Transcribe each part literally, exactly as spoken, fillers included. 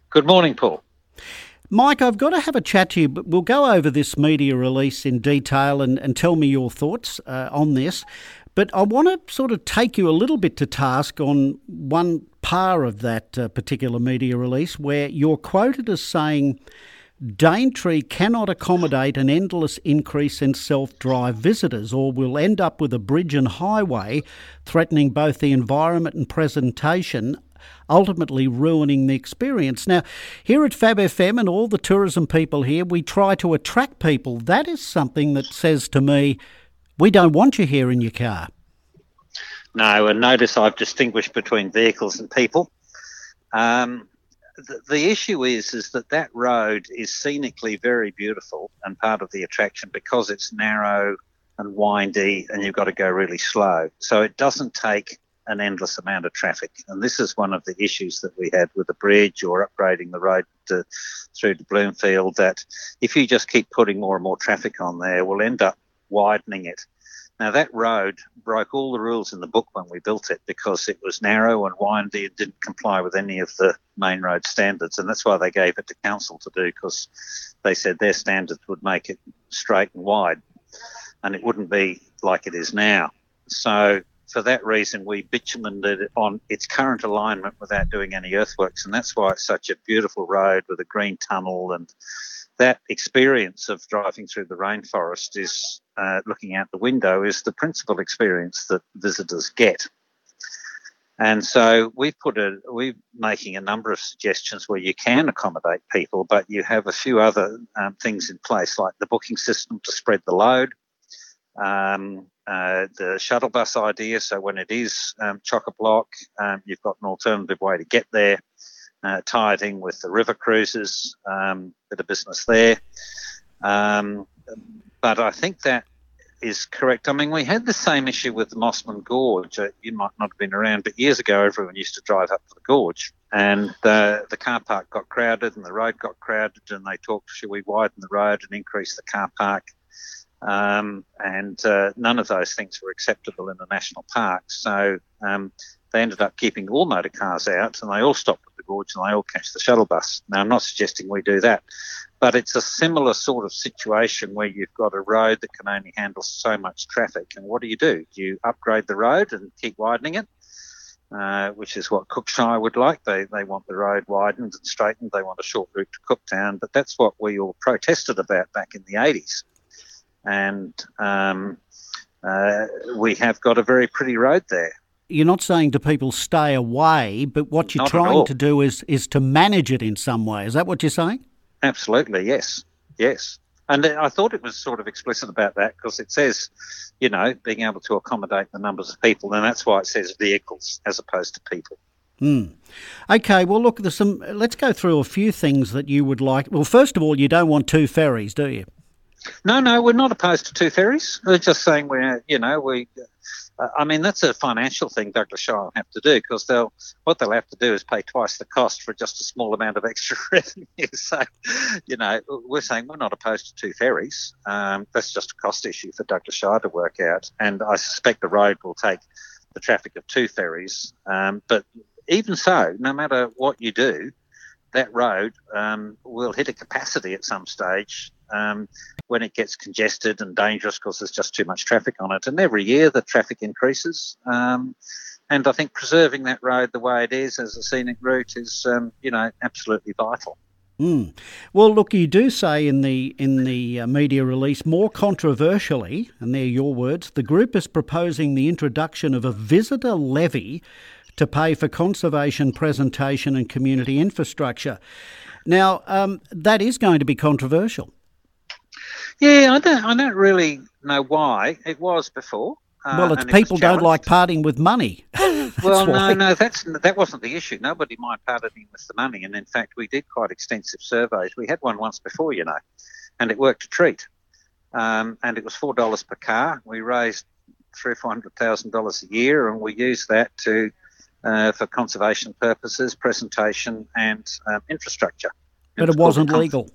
Good morning, Paul. Mike, I've got to have a chat to you, but we'll go over this media release in detail and, and tell me your thoughts uh, on this. But I want to sort of take you a little bit to task on one part of that uh, particular media release where you're quoted as saying Daintree cannot accommodate an endless increase in self-drive visitors, or we'll end up with a bridge and highway threatening both the environment and presentation, ultimately ruining the experience. Now, here at Fab F M and all the tourism people here, we try to attract people. That is something that says to me, we don't want you here in your car. No, and notice I've distinguished between vehicles and people. Um, the, the issue is, is that that road is scenically very beautiful and part of the attraction because it's narrow and windy and you've got to go really slow. So it doesn't take an endless amount of traffic. And this is one of the issues that we had with the bridge or upgrading the road to, through to Bloomfield, that if you just keep putting more and more traffic on there, we'll end up widening it. Now, that road broke all the rules in the book when we built it because it was narrow and windy and didn't comply with any of the main road standards. And that's why they gave it to council to do, because they said their standards would make it straight and wide and it wouldn't be like it is now. So for that reason, we bitumened it on its current alignment without doing any earthworks. And that's why it's such a beautiful road with a green tunnel. And that experience of driving through the rainforest is uh, looking out the window is the principal experience that visitors get. And so we've put a, we're making a number of suggestions where you can accommodate people, but you have a few other um, things in place, like the booking system to spread the load, um, uh, the shuttle bus idea. So when it is um, chock-a-block, um, you've got an alternative way to get there. Uh, tied in with the river cruises, um, bit of business there. Um, but I think that is correct. I mean, we had the same issue with the Mossman Gorge. Uh, you might not have been around, but years ago everyone used to drive up to the gorge, and uh, the car park got crowded and the road got crowded, and they talked, should we widen the road and increase the car park? Um, and uh, none of those things were acceptable in a national park. So um, they ended up keeping all motor cars out, and they all stopped at the gorge and they all catch the shuttle bus. Now, I'm not suggesting we do that, but it's a similar sort of situation where you've got a road that can only handle so much traffic. And what do you do? Do you upgrade the road and keep widening it? Uh, which is what Cookshire would like. They they want the road widened and straightened. They want a short route to Cooktown. But that's what we all protested about back in the eighties. And um, uh, we have got a very pretty road there. You're not saying to people stay away, but what you're Not trying to do is, is to manage it in some way. Is that what you're saying? Absolutely, yes, yes. And I thought it was sort of explicit about that because it says, you know, being able to accommodate the numbers of people, and that's why it says vehicles as opposed to people. Hmm. Okay, well, look, there's some. Let's go through a few things that you would like. Well, first of all, you don't want two ferries, do you? No, no, we're not opposed to two ferries. We're just saying we're, you know, we. Uh, I mean, that's a financial thing Douglas Shire will have to do because they'll what they'll have to do is pay twice the cost for just a small amount of extra revenue. So, you know, we're saying we're not opposed to two ferries. Um, that's just a cost issue for Douglas Shire to work out, and I suspect the road will take the traffic of two ferries. Um, but even so, no matter what you do, that road um, will hit a capacity at some stage um, when it gets congested and dangerous because there's just too much traffic on it. And every year the traffic increases. Um, and I think preserving that road the way it is as a scenic route is, um, you know, absolutely vital. Mm. Well, look, you do say in the in the uh, media release, more controversially, and they're your words, the group is proposing the introduction of a visitor levy to pay for conservation, presentation and community infrastructure. Now, um, that is going to be controversial. Yeah, I don't, I don't really know why. It was before. Uh, well, it's people it don't like parting with money. well, why. no, no, that's that wasn't the issue. Nobody minded parting with the money. And in fact, we did quite extensive surveys. We had one once before, you know, and it worked a treat. Um, and it was four dollars per car. We raised three or four hundred thousand dollars a year, and we used that to uh, for conservation purposes, presentation, and um, infrastructure. But it, it wasn't legal.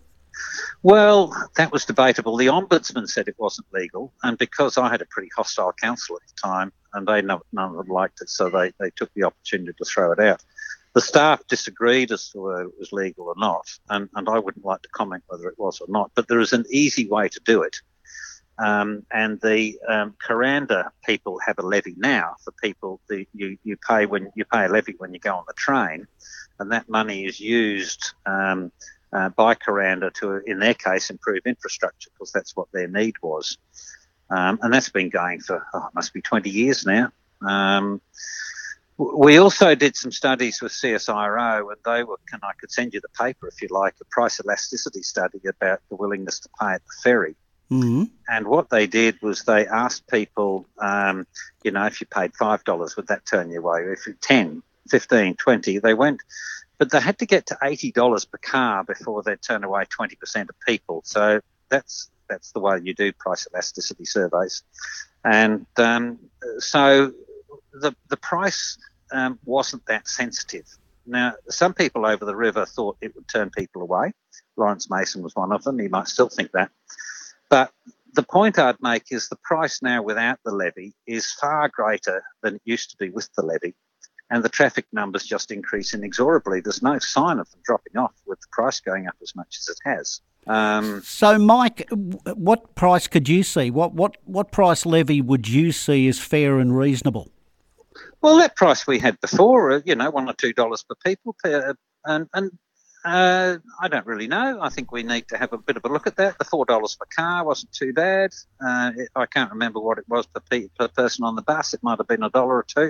Well, that was debatable. The Ombudsman said it wasn't legal, and because I had a pretty hostile council at the time, and they none of them liked it, so they, they took the opportunity to throw it out. The staff disagreed as to whether it was legal or not, and, and I wouldn't like to comment whether it was or not, but there is an easy way to do it. Um, and the um, Kuranda people have a levy now for people. The, you you pay when you pay a levy when you go on the train, and that money is used um, uh, by Kuranda to, in their case, improve infrastructure because that's what their need was. Um, and that's been going for oh, it must be twenty years now. Um, we also did some studies with C S I R O, and they were. And I could send you the paper if you like, a price elasticity study about the willingness to pay at the ferry. Mm-hmm. And what they did was they asked people, um, you know, if you paid five dollars, would that turn you away? If you ten, fifteen, twenty, they went, but they had to get to eighty dollars per car before they'd turn away twenty percent of people. So that's that's the way you do price elasticity surveys. And um, so the the price um, wasn't that sensitive. Now, some people over the river thought it would turn people away. Lawrence Mason was one of them. He might still think that. But the point I'd make is the price now without the levy is far greater than it used to be with the levy, and the traffic numbers just increase inexorably. There's no sign of them dropping off with the price going up as much as it has. Um, so, Mike, what price could you see? What, what, what price levy would you see as fair and reasonable? Well, that price we had before, you know, one or two dollars per people, per, and, and Uh, I don't really know. I think we need to have a bit of a look at that. The four dollars per car wasn't too bad. Uh, it, I can't remember what it was per, pe- per person on the bus. It might have been a dollar or two.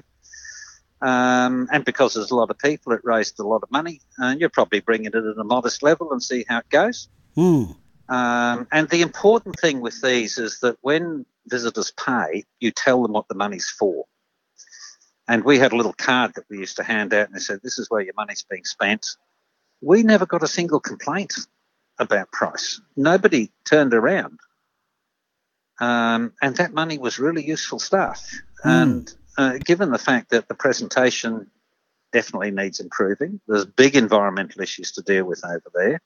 Um, and because there's a lot of people, it raised a lot of money. And you're probably bringing it at a modest level and see how it goes. Mm. Um, and the important thing with these is that when visitors pay, you tell them what the money's for. And we had a little card that we used to hand out, and they said, this is where your money's being spent. We never got a single complaint about price. Nobody turned around. Um, and that money was really useful stuff. Mm. And uh, given the fact that the presentation definitely needs improving, there's big environmental issues to deal with over there.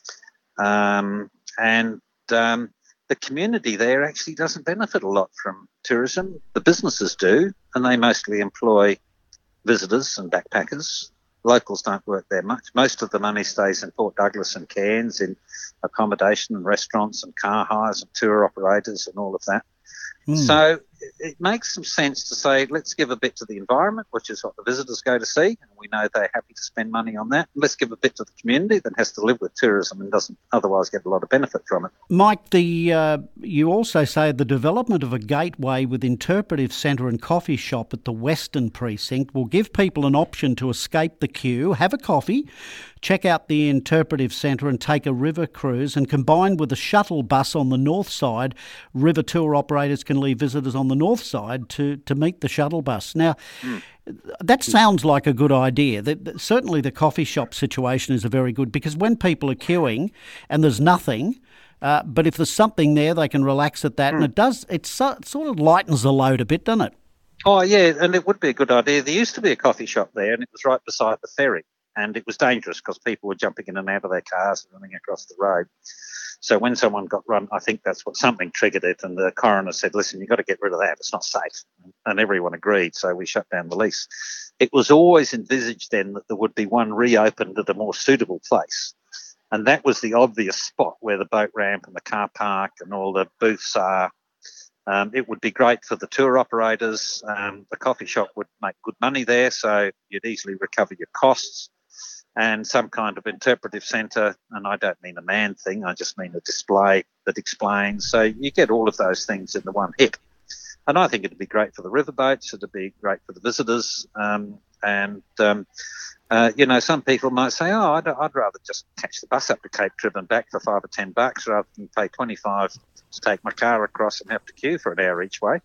Um, and um, the community there actually doesn't benefit a lot from tourism. The businesses do, and they mostly employ visitors and backpackers. Locals don't work there much. Most of the money stays in Port Douglas and Cairns in accommodation and restaurants and car hires and tour operators and all of that. Mm. So it makes some sense to say, let's give a bit to the environment, which is what the visitors go to see, and we know they're happy to spend money on that. Let's give a bit to the community that has to live with tourism and doesn't otherwise get a lot of benefit from it. Mike, the uh, you also say the development of a gateway with interpretive centre and coffee shop at the Western Precinct will give people an option to escape the queue, have a coffee, check out the interpretive centre and take a river cruise, and combined with a shuttle bus on the north side, river tour operators can leave visitors on the north side to, to meet the shuttle bus. Now, mm. that sounds like a good idea. The, the, certainly the coffee shop situation is a very good, because when people are queuing and there's nothing, uh, but if there's something there, they can relax at that, mm. and it does, it, so, it sort of lightens the load a bit, doesn't it? Oh, yeah, and it would be a good idea. There used to be a coffee shop there, and it was right beside the ferry. And it was dangerous because people were jumping in and out of their cars and running across the road. So when someone got run, I think that's what something triggered it. And the coroner said, listen, you've got to get rid of that. It's not safe. And everyone agreed. So we shut down the lease. It was always envisaged then that there would be one reopened at a more suitable place. And that was the obvious spot where the boat ramp and the car park and all the booths are. Um, it would be great for the tour operators. Um, the coffee shop would make good money there, so you'd easily recover your costs. And some kind of interpretive centre, and I don't mean a man thing, I just mean a display that explains. So you get all of those things in the one hit. And I think it'd be great for the riverboats, it'd be great for the visitors. Um, and, um, uh, you know, some people might say, oh, I'd, I'd rather just catch the bus up to Cape Trib and back for five or ten bucks rather than pay twenty-five to take my car across and have to queue for an hour each way.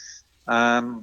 Um,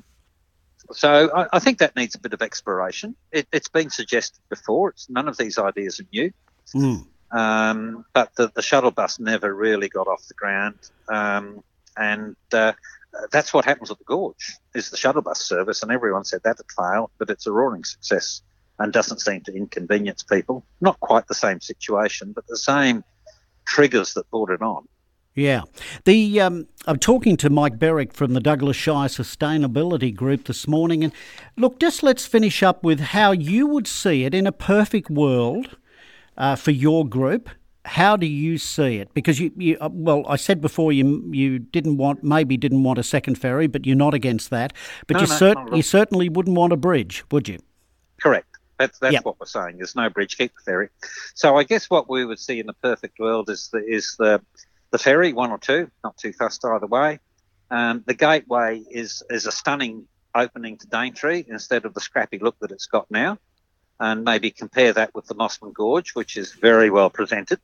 So I, I think that needs a bit of exploration. It, it's been suggested before. It's none of these ideas are new. Mm. Um, but the, the shuttle bus never really got off the ground. Um, and uh, that's what happens at the Gorge, is the shuttle bus service. And everyone said that had failed, but it's a roaring success and doesn't seem to inconvenience people. Not quite the same situation, but the same triggers that brought it on. Yeah. The um, I'm talking to Mike Berwick from the Douglas Shire Sustainability Group this morning. And look, just let's finish up with how you would see it in a perfect world uh, for your group. How do you see it? Because you, you uh, well, I said before you you didn't want, maybe didn't want a second ferry, but you're not against that. But No, you, no, cert- not at all. you certainly wouldn't want a bridge, would you? Correct. That's that's Yep. what we're saying. There's no bridge, keep the ferry. So I guess what we would see in the perfect world is the is the the ferry, one or two, not too fussed either way. Um, the gateway is is a stunning opening to Daintree instead of the scrappy look that it's got now, and maybe compare that with the Mossman Gorge, which is very well presented,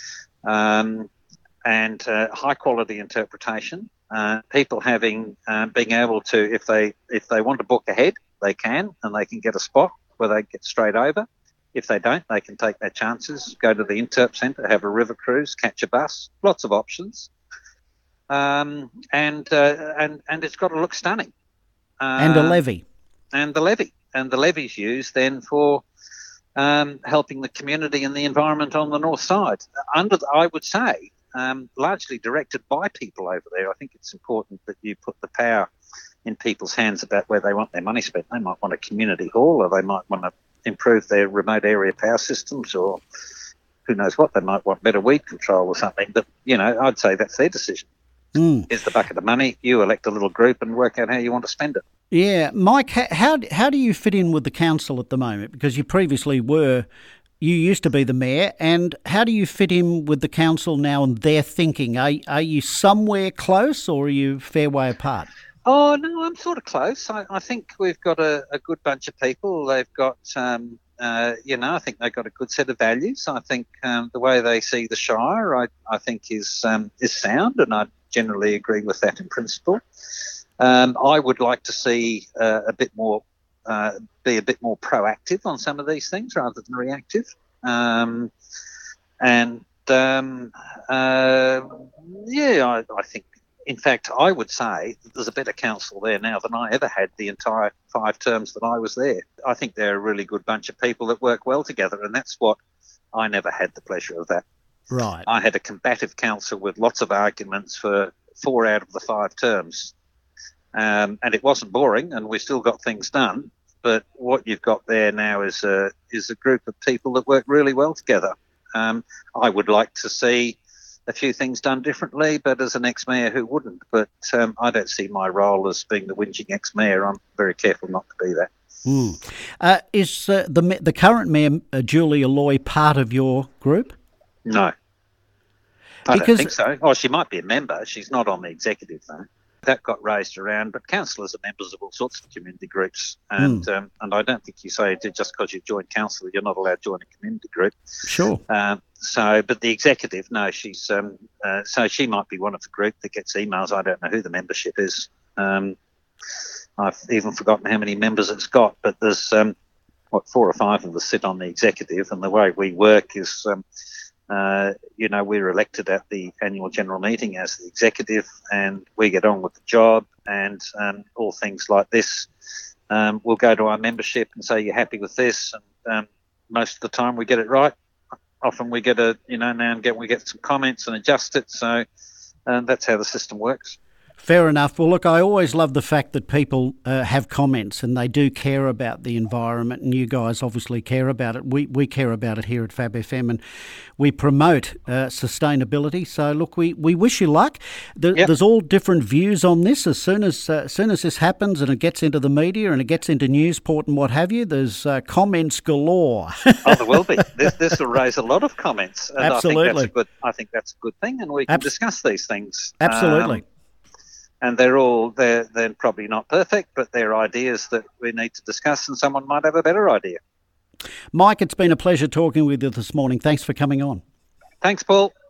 um, and uh, high quality interpretation. Uh, people having uh, being able to, if they if they want to book ahead, they can, and they can get a spot where they get straight over. If they don't, they can take their chances, go to the Interp Centre, have a river cruise, catch a bus. Lots of options, um, and uh, and and it's got to look stunning. Um, And a levy. and the levy, and the levy's used then for um, helping the community and the environment on the north side. Under, the, I would say, um, largely directed by people over there. I think it's important that you put the power in people's hands about where they want their money spent. They might want a community hall, or they might want to improve their remote area power systems, or who knows what, they might want better weed control or something. But, you know, I'd say that's their decision. Mm. Here's the bucket of money, you elect a little group and work out how you want to spend it. Yeah, Mike, h- how how do you fit in with the council at the moment? Because you previously were, you used to be the mayor, and how do you fit in with the council now and their thinking? Are are you somewhere close, or are you a fair way apart? Oh, no, I'm sort of close. I, I think we've got a, a good bunch of people. They've got, um, uh, you know, I think they've got a good set of values. I think um, the way they see the Shire, I, I think is um, is sound, and I generally agree with that in principle. Um, I would like to see uh, a bit more, uh, be a bit more proactive on some of these things rather than reactive. Um, and um, uh, yeah, I, I think. In fact, I would say that there's a better council there now than I ever had the entire five terms that I was there. I think they're a really good bunch of people that work well together, and that's what I never had the pleasure of that. Right. I had a combative council with lots of arguments for four out of the five terms, um, and it wasn't boring, and we still got things done. But what you've got there now is a is a group of people that work really well together. Um, I would like to see a few things done differently, but as an ex-mayor, who wouldn't? But um, I don't see my role as being the whinging ex-mayor. I'm very careful not to be that. Mm. Uh, is uh, the the current mayor, uh, Julia Loy, part of your group? No, I Because- don't think so. Oh, she might be a member. She's not on the executive, though. That got raised around, but councillors are members of all sorts of community groups, and Mm. um, and I don't think you say that just because you've joined council, you're not allowed to join a community group. Sure. Um, so, but the executive, no, she's um, uh, so she might be one of the group that gets emails. I don't know who the membership is. Um, I've even forgotten how many members it's got, but there's um, what four or five of us sit on the executive, and the way we work is, um, uh, you know, we're elected at the annual general meeting as the executive, and we get on with the job, and um, all things like this. Um, we'll go to our membership and say, "You're happy with this?" And um, most of the time, we get it right. Often we get a, you know, now and again we get some comments and adjust it. So um, that's how the system works. Fair enough. Well, look, I always love the fact that people uh, have comments and they do care about the environment, and you guys obviously care about it. We we care about it here at Fab F M, and we promote uh, sustainability. So, look, we, we wish you luck. The, Yep. There's all different views on this. As soon as uh, as soon as this happens and it gets into the media and it gets into Newsport and what have you, there's uh, comments galore. Oh, there will be. This, this will raise a lot of comments, and Absolutely. I think that's a good. I think that's a good thing, and we can Abs- discuss these things. Absolutely. Um, and they're all they're they're probably not perfect, but they're ideas that we need to discuss, and someone might have a better idea. Mike, it's been a pleasure talking with you this morning. Thanks for coming on. Thanks, Paul.